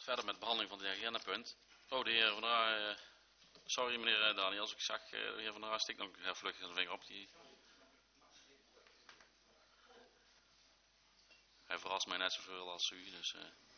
verder met de behandeling van dit agendapunt. Oh, de heer Van der sorry meneer Daniels, ik zag de heer Van der stikt nog vlug zijn vinger op. Hij verrast mij net zoveel als u, dus...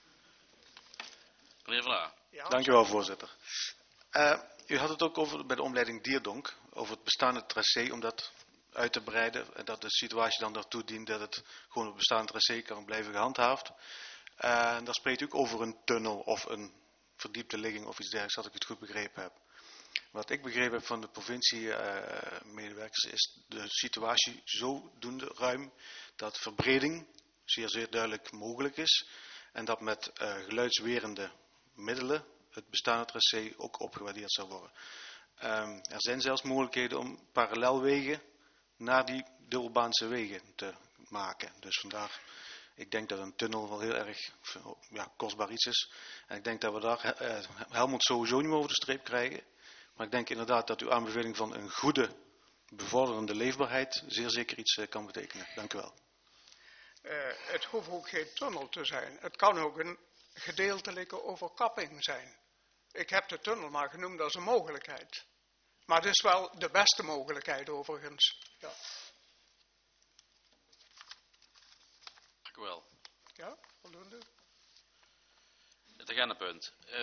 Meneer Van der. Ja, dank u wel, voorzitter. U had het ook over bij de omleiding Dierdonk, over het bestaande tracé, om dat uit te breiden. En dat de situatie dan daartoe dient dat het gewoon het bestaande tracé kan blijven gehandhaafd. Daar spreekt u ook over een tunnel of een verdiepte ligging of iets dergelijks, als ik het goed begrepen heb. Wat ik begrepen heb van de provincie-medewerkers is de situatie zodoende ruim dat verbreding zeer duidelijk mogelijk is. En dat met geluidswerende middelen het bestaande tracé ook opgewaardeerd zou worden. Er zijn zelfs mogelijkheden om parallelwegen naar die dubbelbaanse wegen te maken. Dus vandaar, ik denk dat een tunnel wel heel erg kostbaar iets is. En ik denk dat we daar Helmond sowieso niet meer over de streep krijgen. Maar ik denk inderdaad dat uw aanbeveling van een goede, bevorderende leefbaarheid zeer zeker iets kan betekenen. Dank u wel. Het hoeft ook geen tunnel te zijn. Het kan ook een gedeeltelijke overkapping zijn. Ik heb de tunnel maar genoemd als een mogelijkheid. Maar het is wel de beste mogelijkheid overigens. Ja. Dank u wel. Ja, voldoende. Het agendapunt.